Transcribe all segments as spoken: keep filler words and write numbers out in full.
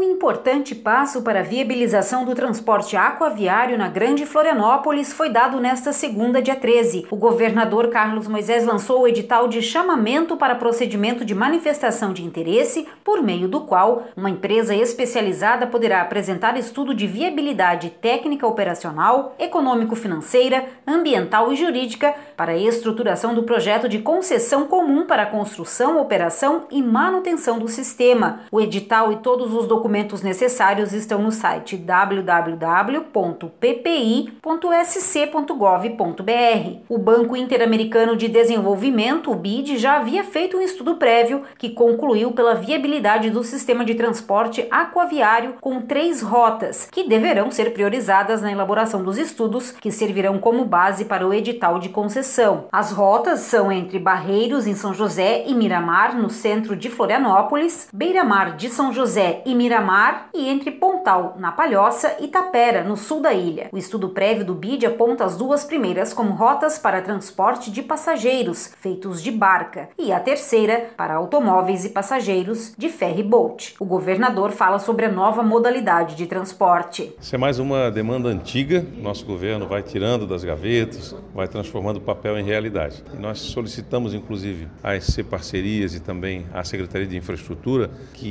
importante passo para a viabilização do transporte aquaviário na Grande Florianópolis foi dado nesta segunda, dia treze. O governador Carlos Moisés lançou o edital de chamamento para procedimento de manifestação de interesse, por meio do qual uma empresa especializada poderá apresentar estudo de viabilidade técnica operacional, econômico-financeira, ambiental e jurídica para a estruturação do projeto de concessão comum para a construção, operação e manutenção do sistema. O edital e todos os documentos necessários estão no site w w w ponto p p i ponto s c ponto gov ponto b r. O Banco Interamericano de Desenvolvimento, o B I D, já havia feito um estudo prévio que concluiu pela viabilidade do sistema de transporte aquaviário com três rotas, que deverão ser priorizadas na elaboração dos estudos que servirão como base para o edital de concessão. As rotas são entre Barreiros, em São José, e Miramar, no centro de Florianópolis, Beira-Mar de São José e Miramar, e entre Pontal, na Palhoça, e Tapera, no sul da ilha. O estudo prévio do B I D aponta as duas primeiras como rotas para transporte de passageiros, feitos de barca, e a terceira para automóveis e passageiros de ferry-boat. O governador fala sobre a nova modalidade de transporte. Isso é mais uma demanda antiga, nosso governo vai tirando das gavetas, vai transformando o papel em realidade. E nós solicitamos, inclusive, a A S C Parcerias e também a Secretaria de Infraestrutura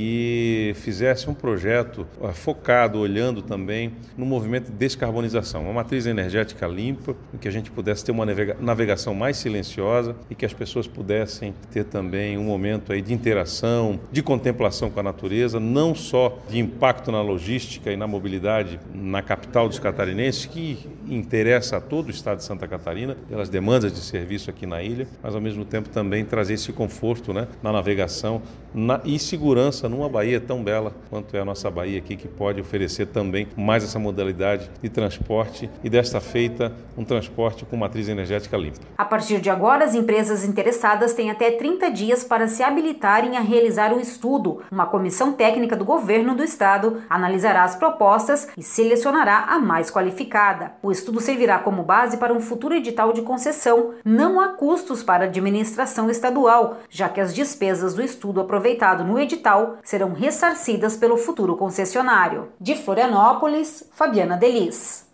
que fizesse um projeto focado, olhando também no movimento de descarbonização, uma matriz energética limpa, em que a gente pudesse ter uma navegação mais silenciosa e que as pessoas pudessem ter também um momento aí de interação, de contemplação com a natureza, não só de impacto na logística e na mobilidade na capital dos catarinenses, que interessa a todo o estado de Santa Catarina, pelas demandas de serviço aqui na ilha, mas ao mesmo tempo também trazer esse conforto, né, na navegação na, e segurança numa baía tão bela quanto é a nossa baía aqui, que pode oferecer também mais essa modalidade de transporte e desta feita um transporte com matriz energética limpa. A partir de agora, as empresas interessadas têm até trinta dias para se habilitarem a realizar o estudo. Uma comissão técnica do governo do estado analisará as propostas e selecionará a mais qualificada. O estudo servirá como base para um futuro edital de concessão. Não há custos para a administração estadual, já que as despesas do estudo aproveitado no edital serão ressarcidas pelo futuro concessionário. De Florianópolis, Fabiana Delis.